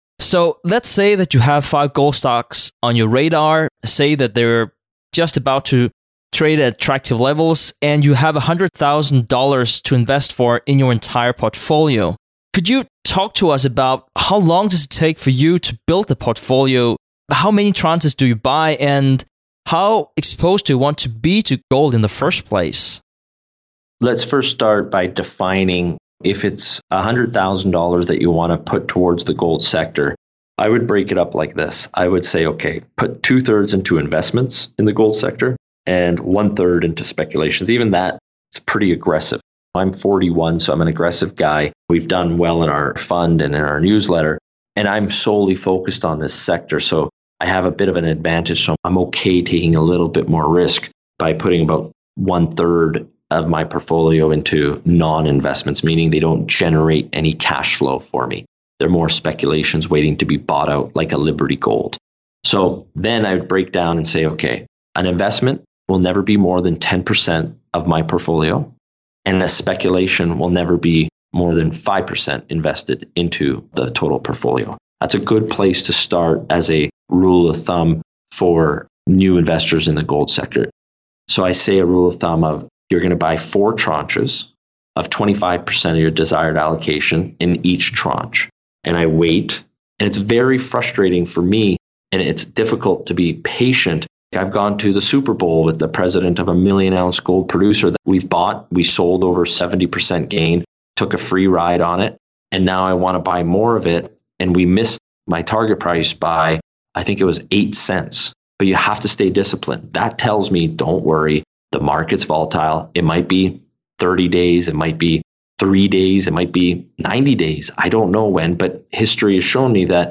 So let's say that you have 5 gold stocks on your radar, say that they're just about to trade at attractive levels, and you have $100,000 to invest for in your entire portfolio. Could you talk to us about how long does it take for you to build the portfolio? How many tranches do you buy, and how exposed do you want to be to gold in the first place? Let's first start by defining if it's $100,000 that you want to put towards the gold sector. I would break it up like this. I would say, okay, put 2/3 into investments in the gold sector and 1/3 into speculations. Even that, it's pretty aggressive. I'm 41, so I'm an aggressive guy. We've done well in our fund and in our newsletter, and I'm solely focused on this sector. So I have a bit of an advantage. So I'm okay taking a little bit more risk by putting about 1/3 of my portfolio into non-investments, meaning they don't generate any cash flow for me. They're more speculations waiting to be bought out, like a Liberty Gold. So then I would break down and say, okay, an investment will never be more than 10% of my portfolio, and a speculation will never be more than 5% invested into the total portfolio. That's a good place to start as a rule of thumb for new investors in the gold sector. So I say a rule of thumb of you're going to buy 4 tranches of 25% of your desired allocation in each tranche. And I wait, and it's very frustrating for me, and it's difficult to be patient. I've gone to the Super Bowl with the president of a 1 million ounce gold producer that we've bought. We sold over 70% gain, took a free ride on it. And now I want to buy more of it. And we missed my target price by, I think it was 8 cents. But you have to stay disciplined. That tells me, don't worry, the market's volatile. It might be 30 days. It might be 3 days. It might be 90 days. I don't know when, but history has shown me that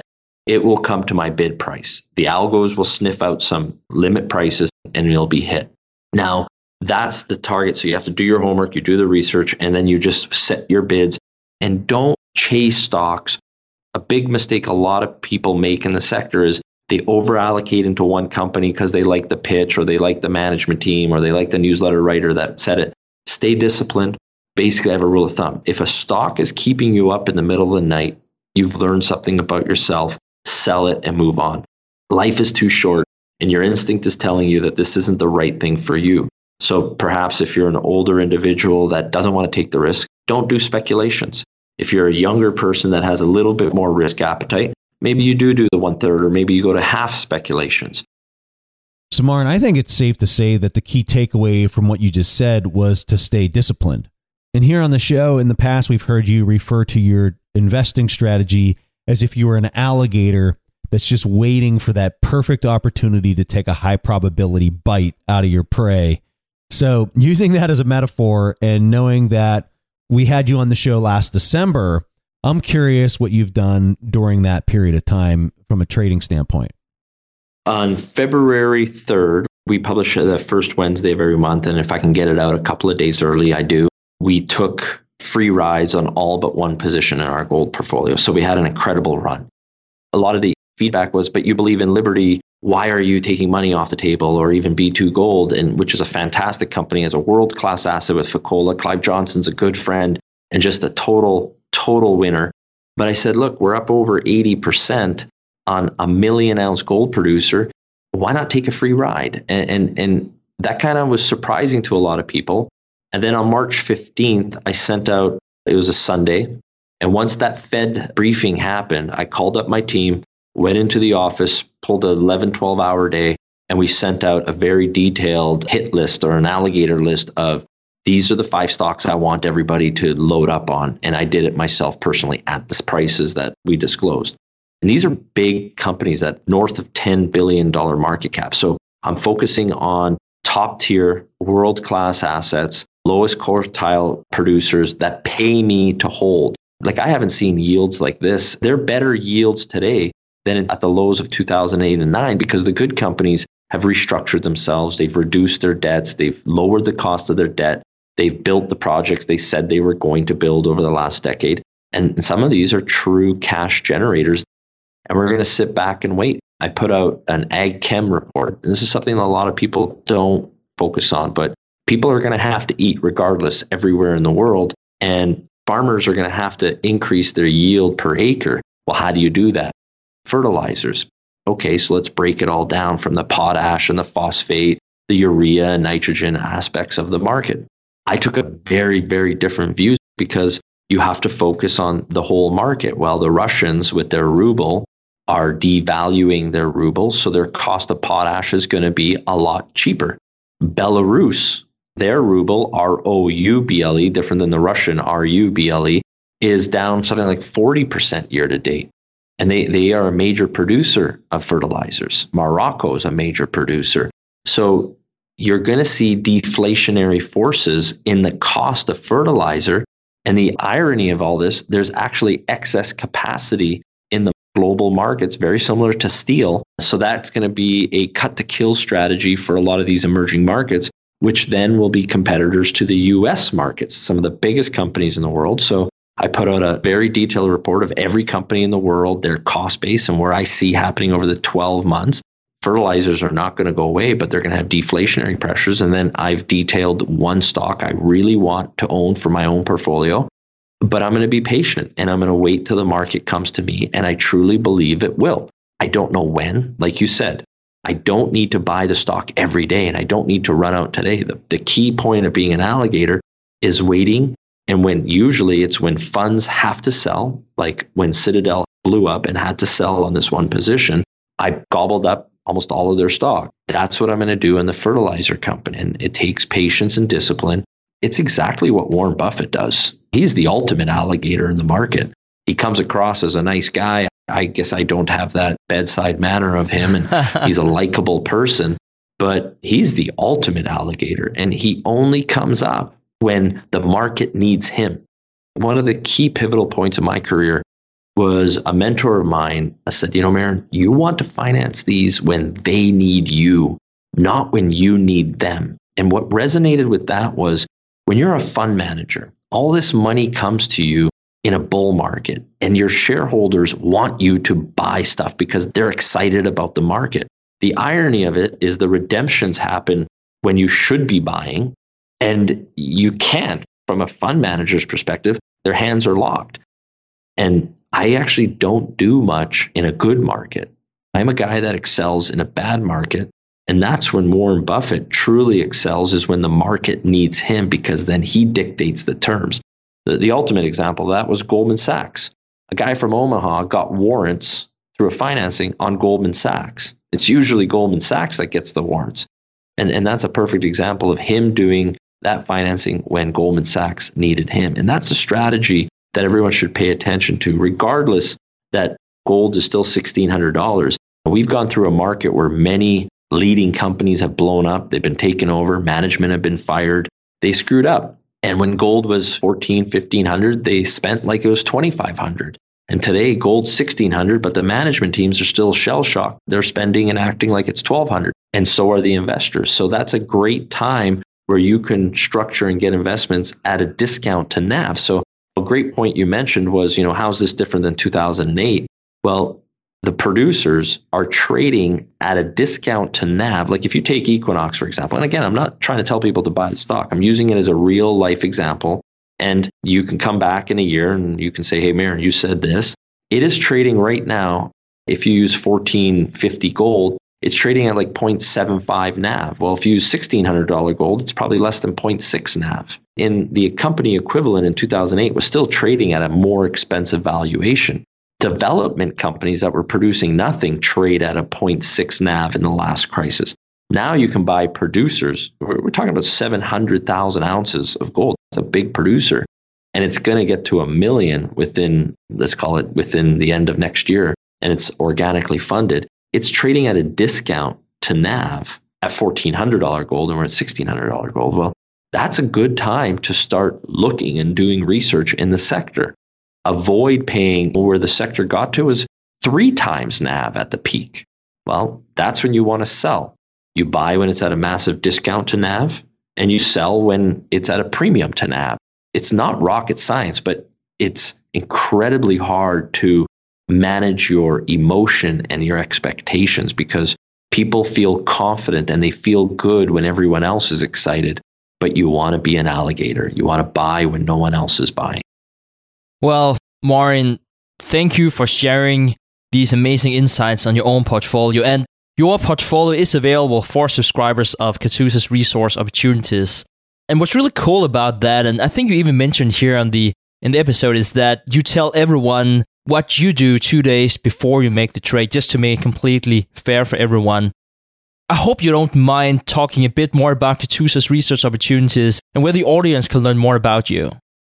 it will come to my bid price. The algos will sniff out some limit prices and it'll be hit. Now, that's the target. So you have to do your homework, you do the research, and then you just set your bids and don't chase stocks. A big mistake a lot of people make in the sector is they over-allocate into one company because they like the pitch or they like the management team or they like the newsletter writer that said it. Stay disciplined. Basically, I have a rule of thumb. If a stock is keeping you up in the middle of the night, you've learned something about yourself, sell it and move on. Life is too short and your instinct is telling you that this isn't the right thing for you. So perhaps if you're an older individual that doesn't want to take the risk, don't do speculations. If you're a younger person that has a little bit more risk appetite, maybe you do the 1/3 or maybe you go to half speculations. So, Marn, I think it's safe to say that the key takeaway from what you just said was to stay disciplined. And here on the show, in the past, we've heard you refer to your investing strategy as if you were an alligator that's just waiting for that perfect opportunity to take a high probability bite out of your prey. So using that as a metaphor and knowing that we had you on the show last December, I'm curious what you've done during that period of time from a trading standpoint. On February 3rd, we publish the first Wednesday of every month. And if I can get it out a couple of days early, I do. We took free rides on all but one position in our gold portfolio. So we had an incredible run. A lot of the feedback was, but you believe in Liberty. Why are you taking money off the table, or even B2 Gold, and which is a fantastic company, as a world-class asset with Fekola. Clive Johnson's a good friend and just a total winner. But I said, look, we're up over 80% on a 1 million ounce gold producer. Why not take a free ride? And that kind of was surprising to a lot of people. And then on March 15th, I sent out, it was a Sunday. And once that Fed briefing happened, I called up my team, went into the office, pulled an 11, 12-hour day, and we sent out a very detailed hit list or an alligator list of these are the 5 stocks I want everybody to load up on. And I did it myself personally at the prices that we disclosed. And these are big companies that north of $10 billion market cap. So I'm focusing on top tier, world-class assets, lowest quartile producers that pay me to hold. Like, I haven't seen yields like this. They're better yields today than at the lows of 2008 and 2009 because the good companies have restructured themselves. They've reduced their debts. They've lowered the cost of their debt. They've built the projects they said they were going to build over the last decade. And some of these are true cash generators. And we're going to sit back and wait. I put out an ag chem report. This is something that a lot of people don't focus on, but people are going to have to eat regardless everywhere in the world. And farmers are going to have to increase their yield per acre. Well, how do you do that? Fertilizers. Okay, so let's break it all down from the potash and the phosphate, the urea and nitrogen aspects of the market. I took a very, very different view because you have to focus on the whole market. Well, the Russians with their ruble are devaluing their ruble, so their cost of potash is going to be a lot cheaper. Belarus, their ruble, ROUBLE, different than the Russian RUBLE, is down something like 40% year to date. And they are a major producer of fertilizers. Morocco is a major producer. So you're going to see deflationary forces in the cost of fertilizer. And the irony of all this, there's actually excess capacity in the global markets, very similar to steel. So that's going to be a cut to kill strategy for a lot of these emerging markets, which then will be competitors to the US markets, some of the biggest companies in the world. So I put out a very detailed report of every company in the world, their cost base, and where I see happening over the 12 months. Fertilizers are not going to go away, but they're going to have deflationary pressures. And then I've detailed one stock I really want to own for my own portfolio, but I'm going to be patient and I'm going to wait till the market comes to me. And I truly believe it will. I don't know when, like you said. I don't need to buy the stock every day and I don't need to run out today. The key point of being an alligator is waiting. And usually it's when funds have to sell, like when Citadel blew up and had to sell on this one position, I gobbled up almost all of their stock. That's what I'm going to do in the fertilizer company. And it takes patience and discipline. It's exactly what Warren Buffett does. He's the ultimate alligator in the market. He comes across as a nice guy. I guess I don't have that bedside manner of him, and he's a likable person, but he's the ultimate alligator. And he only comes up when the market needs him. One of the key pivotal points of my career was a mentor of mine. I said, Marin, you want to finance these when they need you, not when you need them. And what resonated with that was when you're a fund manager, all this money comes to you in a bull market and your shareholders want you to buy stuff because they're excited about the market. The irony of it is the redemptions happen when you should be buying and you can't. From a fund manager's perspective, their hands are locked. And I actually don't do much in a good market. I'm a guy that excels in a bad market. And that's when Warren Buffett truly excels, is when the market needs him, because then he dictates the terms. The ultimate example of that was Goldman Sachs. A guy from Omaha got warrants through a financing on Goldman Sachs. It's usually Goldman Sachs that gets the warrants. And that's a perfect example of him doing that financing when Goldman Sachs needed him. And that's a strategy that everyone should pay attention to, regardless that gold is still $1,600. We've gone through a market where many leading companies have blown up. They've been taken over. Management have been fired. They screwed up. And when gold was $1,400, $1,500, they spent like it was $2,500. And today gold's $1,600, but the management teams are still shell-shocked. They're spending and acting like it's $1,200. And so are the investors. So that's a great time where you can structure and get investments at a discount to NAV. So a great point you mentioned was, how's this different than 2008? Well, the producers are trading at a discount to NAV. Like if you take Equinox, for example, and again, I'm not trying to tell people to buy the stock. I'm using it as a real life example. And you can come back in a year and you can say, hey, Marin, you said this. It is trading right now. If you use $1,450 gold, it's trading at like 0.75 NAV. Well, if you use $1,600 gold, it's probably less than 0.6 NAV. And the company equivalent in 2008 was still trading at a more expensive valuation. Development companies that were producing nothing trade at a 0.6 NAV in the last crisis. Now you can buy producers. We're talking about 700,000 ounces of gold. It's a big producer. And it's going to get to 1 million within, let's call it within the end of next year. And it's organically funded. It's trading at a discount to NAV at $1,400 gold, and we're at $1,600 gold. Well, that's a good time to start looking and doing research in the sector. Avoid paying where the sector got to was 3 times NAV at the peak. Well, that's when you want to sell. You buy when it's at a massive discount to NAV, and you sell when it's at a premium to NAV. It's not rocket science, but it's incredibly hard to manage your emotion and your expectations, because people feel confident and they feel good when everyone else is excited, but you want to be an alligator. You want to buy when no one else is buying. Well, Marin, thank you for sharing these amazing insights on your own portfolio. And your portfolio is available for subscribers of Katusha's Resource Opportunities. And what's really cool about that, and I think you even mentioned here in the episode, is that you tell everyone what you do 2 days before you make the trade, just to make it completely fair for everyone. I hope you don't mind talking a bit more about Katusha's Research Opportunities and where the audience can learn more about you.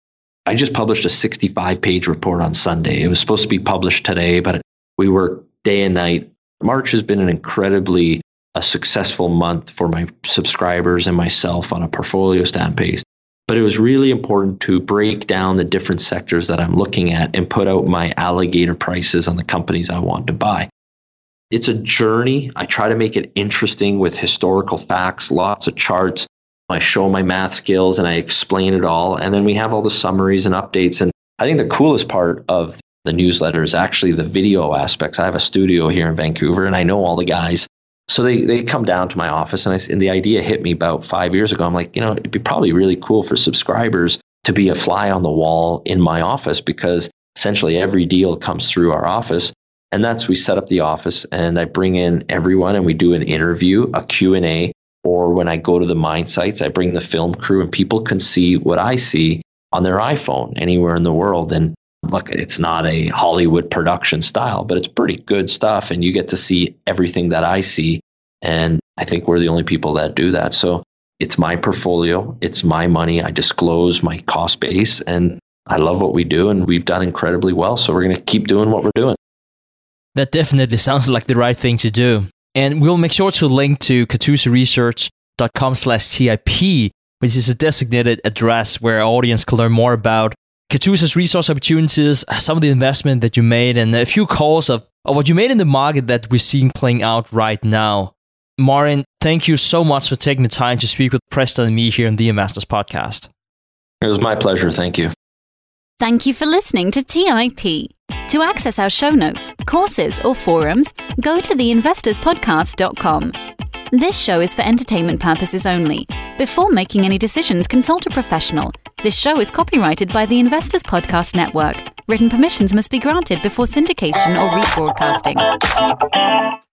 I just published a 65-page report on Sunday. It was supposed to be published today, but we work day and night. March has been an incredibly successful month for my subscribers and myself on a portfolio stamp base. But it was really important to break down the different sectors that I'm looking at and put out my alligator prices on the companies I want to buy. It's a journey. I try to make it interesting with historical facts, lots of charts. I show my math skills and I explain it all. And then we have all the summaries and updates. And I think the coolest part of the newsletter is actually the video aspects. I have a studio here in Vancouver and I know all the guys. So they come down to my office, and the idea hit me about 5 years ago. I'm like, it'd be probably really cool for subscribers to be a fly on the wall in my office, because essentially every deal comes through our office. And we set up the office and I bring in everyone and we do an interview, a Q&A, or when I go to the mine sites, I bring the film crew and people can see what I see on their iPhone anywhere in the world. And look, it's not a Hollywood production style, but it's pretty good stuff. And you get to see everything that I see. And I think we're the only people that do that. So it's my portfolio. It's my money. I disclose my cost base and I love what we do. And we've done incredibly well. So we're going to keep doing what we're doing. That definitely sounds like the right thing to do. And we'll make sure to link to katusharesearch.com/TIP, which is a designated address where our audience can learn more about Catoosa's resource opportunities, some of the investment that you made, and a few calls of what you made in the market that we're seeing playing out right now. Marin, thank you so much for taking the time to speak with Preston and me here on the Investors Podcast. It was my pleasure. Thank you. Thank you for listening to TIP. To access our show notes, courses, or forums, go to theinvestorspodcast.com. This show is for entertainment purposes only. Before making any decisions, consult a professional. This show is copyrighted by the Investors Podcast Network. Written permissions must be granted before syndication or rebroadcasting.